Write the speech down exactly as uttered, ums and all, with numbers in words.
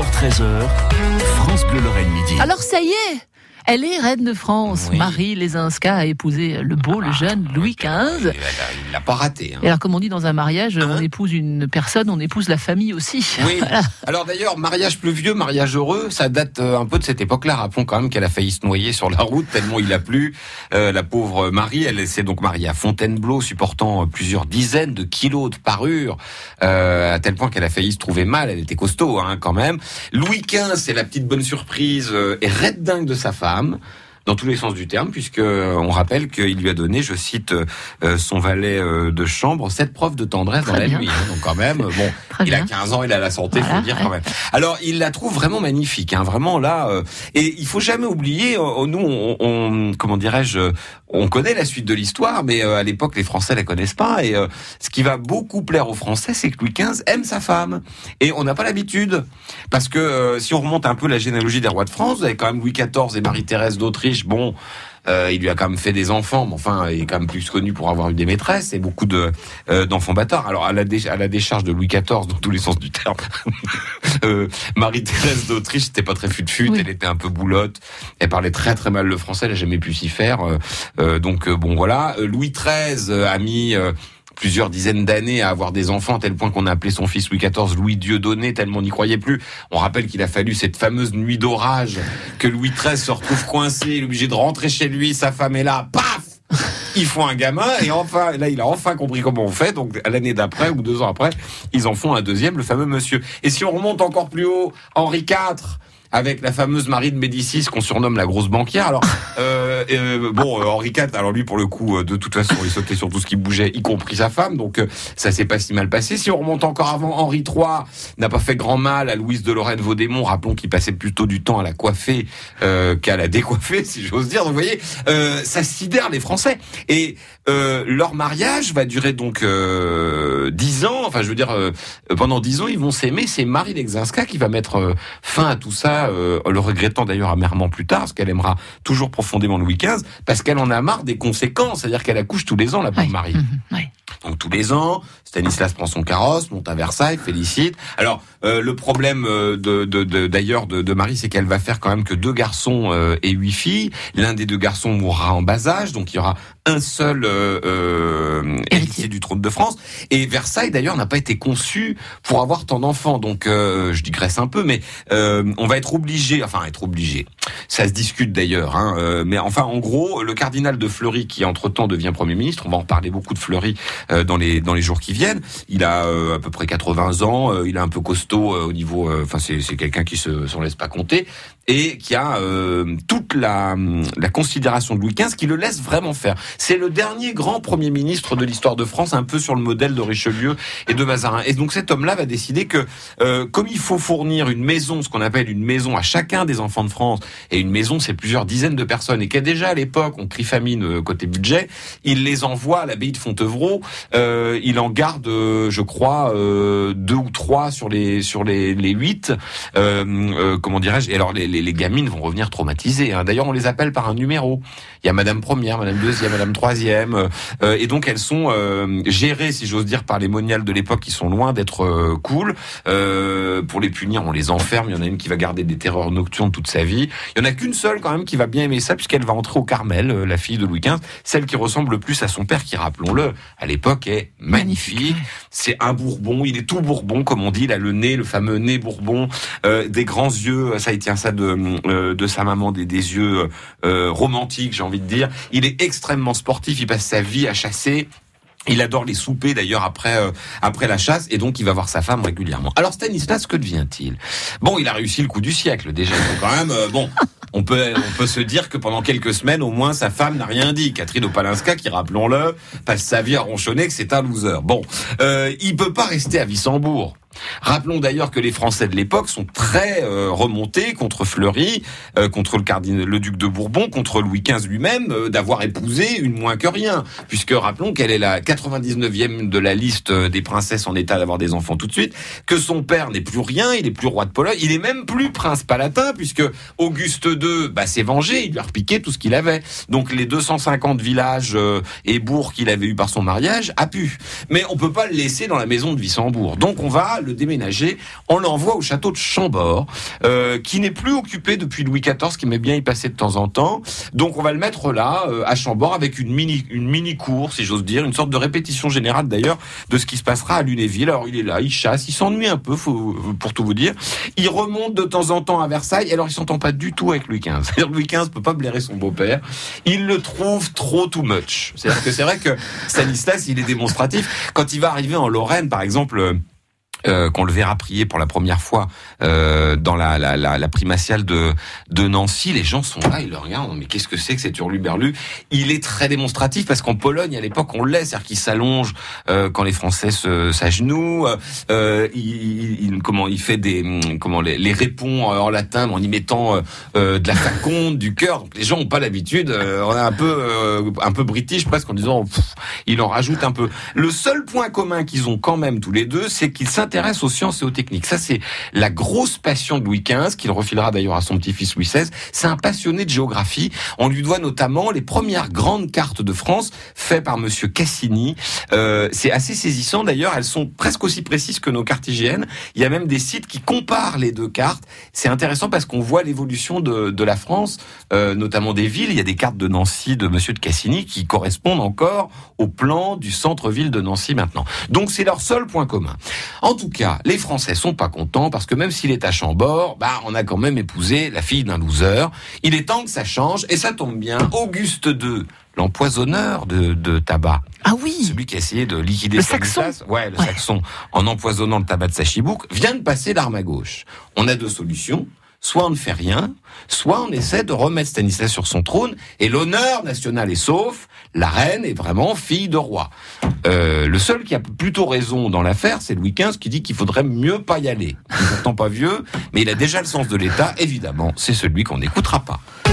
heures treize heures, France Bleu Lorraine Midi. Alors ça y est, elle est reine de France. Oui. Marie Lesinska a épousé le beau, le jeune Louis quinze. Il l'a pas raté. Hein. Et alors, comme on dit dans un mariage, Hein on épouse une personne, on épouse la famille aussi. Oui. Voilà. Alors d'ailleurs, mariage pluvieux, mariage heureux, ça date euh, un peu de cette époque-là. Rappelons quand même qu'elle a failli se noyer sur la route tellement il a plu. Euh, la pauvre Marie, elle s'est donc mariée à Fontainebleau, supportant plusieurs dizaines de kilos de parure, euh, à tel point qu'elle a failli se trouver mal. Elle était costaud, hein, quand même. Louis quinze, c'est la petite bonne surprise, euh, est red dingue de sa femme. Dans tous les sens du terme, puisque euh, on rappelle qu'il lui a donné, je cite, euh, son valet euh, de chambre, cette preuve de tendresse Très dans la bien. nuit. Hein, donc quand même, bon, Très il bien. a quinze ans, il a la santé, Voilà, faut dire ouais. quand même. Alors, il la trouve vraiment magnifique, hein, vraiment là. Euh, et il faut jamais oublier, euh, nous, on, on comment dirais-je, on connaît la suite de l'histoire, mais euh, à l'époque, les Français la connaissent pas. Et euh, ce qui va beaucoup plaire aux Français, c'est que Louis quinze aime sa femme. Et on n'a pas l'habitude, parce que euh, si on remonte un peu la généalogie des rois de France, vous avez quand même Louis quatorze et Marie-Thérèse d'Autriche. Bon. Euh, il lui a quand même fait des enfants, mais enfin, il est quand même plus connu pour avoir eu des maîtresses et beaucoup de euh, d'enfants bâtards. Alors, à la, dé- à la décharge de Louis quatorze, dans tous les sens du terme, euh, Marie-Thérèse d'Autriche, c'était pas très fut-fut, Oui. elle était un peu boulotte, elle parlait très très mal le français, elle a jamais pu s'y faire. Euh, euh, donc, euh, bon, voilà. Euh, Louis treize euh, a mis... Euh, plusieurs dizaines d'années à avoir des enfants, à tel point qu'on a appelé son fils Louis quatorze Louis Dieudonné, tellement on n'y croyait plus. On rappelle qu'il a fallu cette fameuse nuit d'orage, que Louis treize se retrouve coincé, il est obligé de rentrer chez lui, sa femme est là, paf, ils font un gamin, et enfin, là, il a enfin compris comment on fait, donc à l'année d'après, ou deux ans après, ils en font un deuxième, le fameux monsieur. Et si on remonte encore plus haut, Henri quatre, avec la fameuse Marie de Médicis qu'on surnomme la grosse banquière. Alors, euh, euh, bon, euh, Henri quatre, alors lui, pour le coup, euh, de toute façon, il sautait sur tout ce qui bougeait, y compris sa femme, donc euh, ça s'est pas si mal passé. Si on remonte encore avant, Henri trois n'a pas fait grand mal à Louise de Lorraine-Vaudémont, rappelons qu'il passait plutôt du temps à la coiffer euh, qu'à la décoiffer, si j'ose dire. Donc, vous voyez, euh, ça sidère les Français. Et euh, leur mariage va durer donc euh, dix ans, enfin, je veux dire, euh, pendant dix ans, ils vont s'aimer. C'est Marie Lesinska qui va mettre euh, fin à tout ça, Euh, le regrettant d'ailleurs amèrement plus tard, parce qu'elle aimera toujours profondément Louis quinze, parce qu'elle en a marre des conséquences, c'est-à-dire qu'elle accouche tous les ans, la pauvre Oui. Marie. Mmh, oui. Donc tous les ans, Stanislas prend son carrosse, monte à Versailles, félicite. Alors euh, le problème euh, de, de, de d'ailleurs de, de Marie, c'est qu'elle va faire quand même que deux garçons euh, et huit filles. L'un des deux garçons mourra en bas âge, donc il y aura un seul euh, euh, héritier du trône de France. Et Versailles d'ailleurs n'a pas été conçu pour avoir tant d'enfants. Donc euh, je digresse un peu, mais euh, on va être obligé, enfin être obligé. Ça se discute d'ailleurs, hein, euh, mais enfin en gros, le cardinal de Fleury qui entre-temps devient Premier ministre, on va en parler beaucoup de Fleury euh, dans les dans les jours qui viennent. Il a euh, à peu près quatre-vingts ans, euh, il est un peu costaud euh, au niveau, enfin euh, c'est c'est quelqu'un qui se s'en laisse pas compter et qui a euh, toute la la considération de Louis quinze qui le laisse vraiment faire. C'est le dernier grand Premier ministre de l'histoire de France, un peu sur le modèle de Richelieu et de Mazarin. Et donc cet homme-là va décider que euh, comme il faut fournir une maison, ce qu'on appelle une maison à chacun des enfants de France, et une maison c'est plusieurs dizaines de personnes, et qu'à déjà à l'époque on crie famine euh, côté budget, il les envoie à l'abbaye de Fontevraud. Euh, il en garde, euh, je crois, euh, deux ou trois sur les sur les les huit. Euh, euh, comment dirais-je ? Et alors les, les les gamines vont revenir traumatisées. Hein. D'ailleurs, on les appelle par un numéro. Il y a Madame Première, Madame Deuxième, Madame Troisième, euh, et donc elles sont euh, gérées, si j'ose dire, par les moniales de l'époque qui sont loin d'être euh, cool. Euh, pour les punir, on les enferme. Il y en a une qui va garder des terreurs nocturnes toute sa vie. Il y en a qu'une seule quand même qui va bien aimer ça, puisqu'elle va entrer au Carmel, euh, la fille de Louis quinze, celle qui ressemble le plus à son père, qui, rappelons-le, à l'époque est magnifique. magnifique. C'est un Bourbon, il est tout Bourbon, comme on dit, il a le nez, le fameux nez Bourbon, euh, des grands yeux, ça il tient ça de euh, de sa maman, des, des yeux euh, romantiques, j'ai envie de dire. Il est extrêmement sportif, il passe sa vie à chasser. Il adore les soupers d'ailleurs après euh, après la chasse, et donc il va voir sa femme régulièrement. Alors Stanislas, que devient-il ? Bon, il a réussi le coup du siècle déjà, il faut quand même euh, bon. On peut, on peut se dire que pendant quelques semaines, au moins, sa femme n'a rien dit. Catherine Opalinska, qui, rappelons-le, passe sa vie à ronchonner que c'est un loser. Bon, euh, il peut pas rester à Wissembourg. Rappelons d'ailleurs que les Français de l'époque sont très euh, remontés contre Fleury, euh, contre le cardinal, le duc de Bourbon, contre Louis quinze lui-même, euh, d'avoir épousé une moins que rien. Puisque rappelons qu'elle est la quatre-vingt-dix-neuvième de la liste des princesses en état d'avoir des enfants tout de suite, que son père n'est plus rien, il est plus roi de Pologne, il est même plus prince palatin, puisque Auguste deux bah, s'est vengé, il lui a repiqué tout ce qu'il avait. Donc les deux cent cinquante villages euh, et bourgs qu'il avait eu par son mariage a pu. Mais on peut pas le laisser dans la maison de Wissembourg. Donc on va le le déménager. On l'envoie au château de Chambord, euh, qui n'est plus occupé depuis Louis quatorze, qui aimait bien y passer de temps en temps. Donc on va le mettre là, euh, à Chambord, avec une mini, une mini cour, si j'ose dire, une sorte de répétition générale d'ailleurs de ce qui se passera à Lunéville. Alors il est là, il chasse, il s'ennuie un peu, faut, pour tout vous dire. Il remonte de temps en temps à Versailles. Et alors il s'entend pas du tout avec Louis quinze. C'est-à-dire Louis quinze peut pas blairer son beau-père. Il le trouve trop too much. C'est-à-dire que c'est vrai que Stanislas, il est démonstratif. Quand il va arriver en Lorraine, par exemple, Euh, qu'on le verra prier pour la première fois euh, dans la, la, la, la primatiale de, de Nancy, les gens sont là, ils le regardent, mais qu'est-ce que c'est que cet hurluberlu? Il est très démonstratif parce qu'en Pologne, à l'époque, on l'est, c'est-à-dire qu'il s'allonge euh, quand les Français se, s'agenouillent, euh, il, il, comment, il fait des, comment, les, les répond en latin en y mettant euh, euh, de la faconde, du cœur. Donc les gens ont pas l'habitude, euh, on est un peu, euh, un peu british presque en disant, pff, il en rajoute un peu. Le seul point commun qu'ils ont quand même tous les deux, c'est qu'ils s'intéressent aux sciences et aux techniques. Ça, c'est la grosse passion de Louis quinze, qu'il refilera d'ailleurs à son petit-fils Louis seize. C'est un passionné de géographie. On lui doit notamment les premières grandes cartes de France faites par Monsieur Cassini. Euh, c'est assez saisissant d'ailleurs. Elles sont presque aussi précises que nos cartes I G N. Il y a même des sites qui comparent les deux cartes. C'est intéressant parce qu'on voit l'évolution de, de la France, euh, notamment des villes. Il y a des cartes de Nancy de Monsieur de Cassini qui correspondent encore au plan du centre-ville de Nancy maintenant. Donc c'est leur seul point commun. En En tout cas, les Français sont pas contents parce que même s'il est à Chambord, bah, on a quand même épousé la fille d'un loser. Il est temps que ça change et ça tombe bien. Auguste deux, l'empoisonneur de, de tabac. Ah oui. Celui qui a essayé de liquider le Stanislas. Saxon. Ouais, le ouais. Saxon, en empoisonnant le tabac de Sachibouk, vient de passer l'arme à gauche. On a deux solutions. Soit on ne fait rien, soit on essaie de remettre Stanislas sur son trône, et l'honneur national est sauf, la reine est vraiment fille de roi. Euh, le seul qui a plutôt raison dans l'affaire, c'est Louis quinze qui dit qu'il faudrait mieux pas y aller. Il n'est pourtant pas vieux, mais il a déjà le sens de l'État, évidemment, c'est celui qu'on n'écoutera pas.